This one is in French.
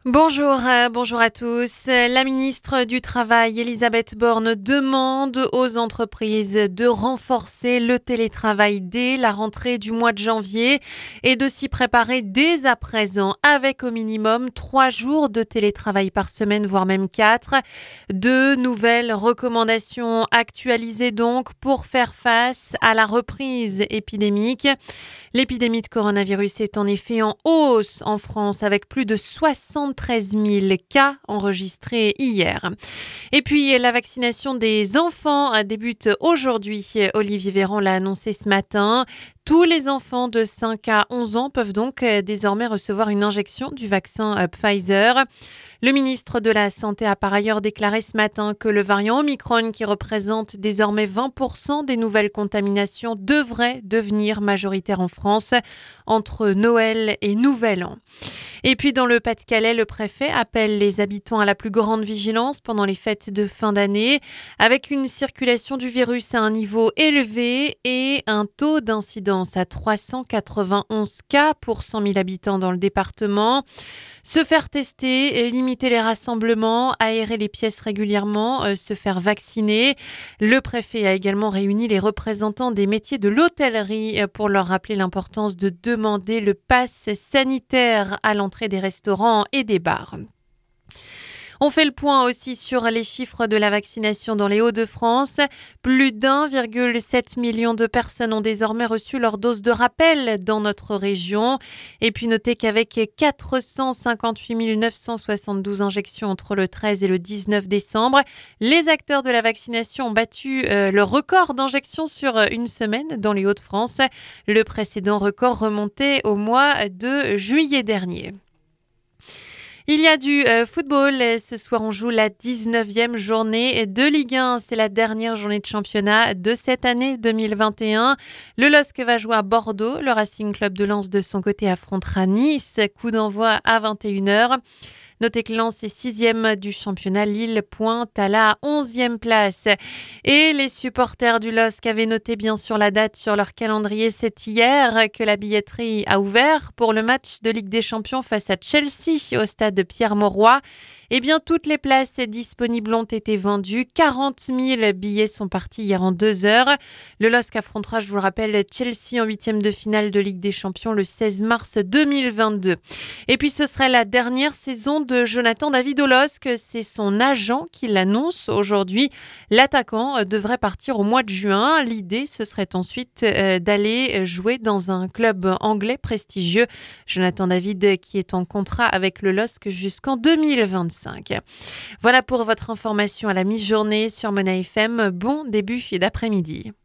Bonjour à tous. La ministre du Travail, Elisabeth Borne, demande aux entreprises de renforcer le télétravail dès la rentrée du mois de janvier et de s'y préparer dès à présent avec au minimum 3 jours de télétravail par semaine, voire même 4. De nouvelles recommandations actualisées donc pour faire face à la reprise épidémique. L'épidémie de coronavirus est en effet en hausse en France avec plus de 73 000 cas enregistrés hier. Et puis la vaccination des enfants débute aujourd'hui. Olivier Véran l'a annoncé ce matin. Tous les enfants de 5 à 11 ans peuvent donc désormais recevoir une injection du vaccin Pfizer. Le ministre de la Santé a par ailleurs déclaré ce matin que le variant Omicron, qui représente désormais 20% des nouvelles contaminations, devrait devenir majoritaire en France entre Noël et Nouvel An. Et puis dans le Pas-de-Calais, le préfet appelle les habitants à la plus grande vigilance pendant les fêtes de fin d'année, avec une circulation du virus à un niveau élevé et un taux d'incidence à 391 cas pour 100 000 habitants dans le département. Se faire tester, limiter les rassemblements, aérer les pièces régulièrement, se faire vacciner. Le préfet a également réuni les représentants des métiers de l'hôtellerie pour leur rappeler l'importance de demander le pass sanitaire à l'entrée des restaurants et des bars. On fait le point aussi sur les chiffres de la vaccination dans les Hauts-de-France. Plus d'1,7 million de personnes ont désormais reçu leur dose de rappel dans notre région. Et puis notez qu'avec 458 972 injections entre le 13 et le 19 décembre, les acteurs de la vaccination ont battu le record d'injections sur une semaine dans les Hauts-de-France. Le précédent record remontait au mois de juillet dernier. Il y a du football. Ce soir, on joue la 19e journée de Ligue 1. C'est la dernière journée de championnat de cette année 2021. Le LOSC va jouer à Bordeaux. Le Racing Club de Lens, de son côté, affrontera Nice. Coup d'envoi à 21h. Notez que Lens est 6e du championnat. Lille pointe à la 11e place. Et les supporters du LOSC avaient noté bien sûr la date sur leur calendrier. C'est hier que la billetterie a ouvert pour le match de Ligue des Champions face à Chelsea au stade de Pierre-Mauroy. Eh bien, toutes les places disponibles ont été vendues. 40 000 billets sont partis hier en 2 heures. Le LOSC affrontera, je vous le rappelle, Chelsea en 8e de finale de Ligue des Champions le 16 mars 2022. Et puis, ce serait la dernière saison de Jonathan David au LOSC. C'est son agent qui l'annonce aujourd'hui. L'attaquant devrait partir au mois de juin. L'idée, ce serait ensuite d'aller jouer dans un club anglais prestigieux. Jonathan David qui est en contrat avec le LOSC jusqu'en 2025. Voilà pour votre information à la mi-journée sur Mona FM. Bon début d'après-midi.